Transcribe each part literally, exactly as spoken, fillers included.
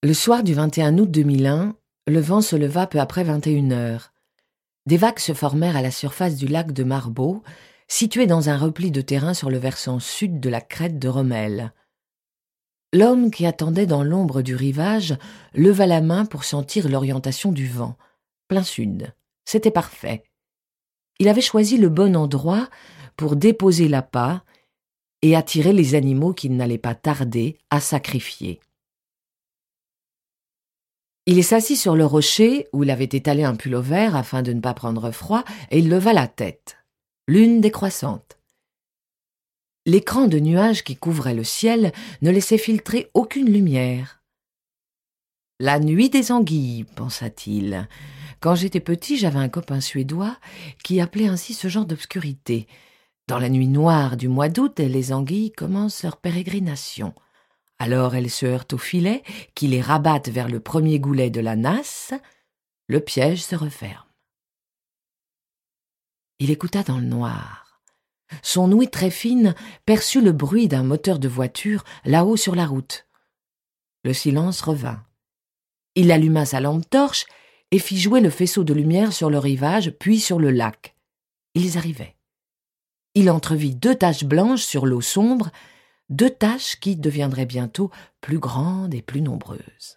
Le soir du vingt et un août deux mille un, le vent se leva peu après vingt et une heures. Des vagues se formèrent à la surface du lac de Marbeau, situé dans un repli de terrain sur le versant sud de la crête de Rommel. L'homme qui attendait dans l'ombre du rivage leva la main pour sentir l'orientation du vent. Plein sud. C'était parfait. Il avait choisi le bon endroit pour déposer l'appât et attirer les animaux qu'il n'allait pas tarder à sacrifier. Il s'assit sur le rocher où il avait étalé un pullover afin de ne pas prendre froid et il leva la tête. Lune décroissante. L'écran de nuages qui couvrait le ciel ne laissait filtrer aucune lumière. « La nuit des anguilles », pensa-t-il. Quand j'étais petit, j'avais un copain suédois qui appelait ainsi ce genre d'obscurité. Dans la nuit noire du mois d'août, les anguilles commencent leur pérégrination. Alors elles se heurtent au filet, qui les rabattent vers le premier goulet de la nasse. Le piège se referme. Il écouta dans le noir. Son ouïe très fine perçut le bruit d'un moteur de voiture là-haut sur la route. Le silence revint. Il alluma sa lampe torche et fit jouer le faisceau de lumière sur le rivage, puis sur le lac. Ils arrivaient. Il entrevit deux taches blanches sur l'eau sombre, deux taches qui deviendraient bientôt plus grandes et plus nombreuses.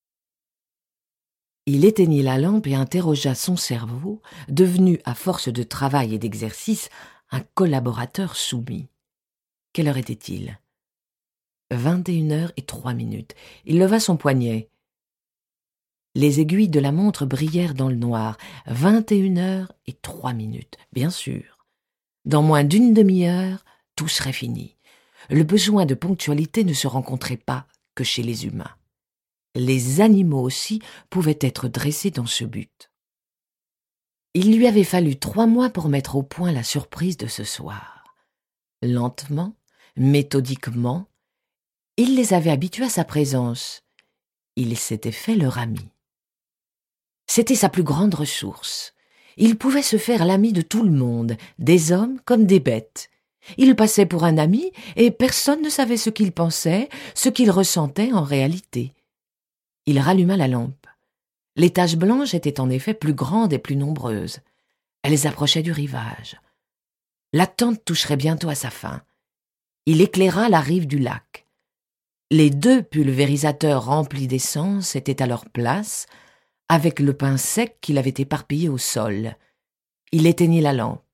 Il éteignit la lampe et interrogea son cerveau, devenu, à force de travail et d'exercice, un collaborateur soumis. Quelle heure était-il? Vingt et une heures et trois minutes. Il leva son poignet. Les aiguilles de la montre brillèrent dans le noir. Vingt et une heures et trois minutes, bien sûr. Dans moins d'une demi-heure, tout serait fini. Le besoin de ponctualité ne se rencontrait pas que chez les humains. Les animaux aussi pouvaient être dressés dans ce but. Il lui avait fallu trois mois pour mettre au point la surprise de ce soir. Lentement, méthodiquement, il les avait habitués à sa présence. Il s'était fait leur ami. C'était sa plus grande ressource. Il pouvait se faire l'ami de tout le monde, des hommes comme des bêtes. Il passait pour un ami et personne ne savait ce qu'il pensait, ce qu'il ressentait en réalité. Il ralluma la lampe. Les taches blanches étaient en effet plus grandes et plus nombreuses. Elles approchaient du rivage. L'attente toucherait bientôt à sa fin. Il éclaira la rive du lac. Les deux pulvérisateurs remplis d'essence étaient à leur place, avec le pain sec qu'il avait éparpillé au sol. Il éteignit la lampe.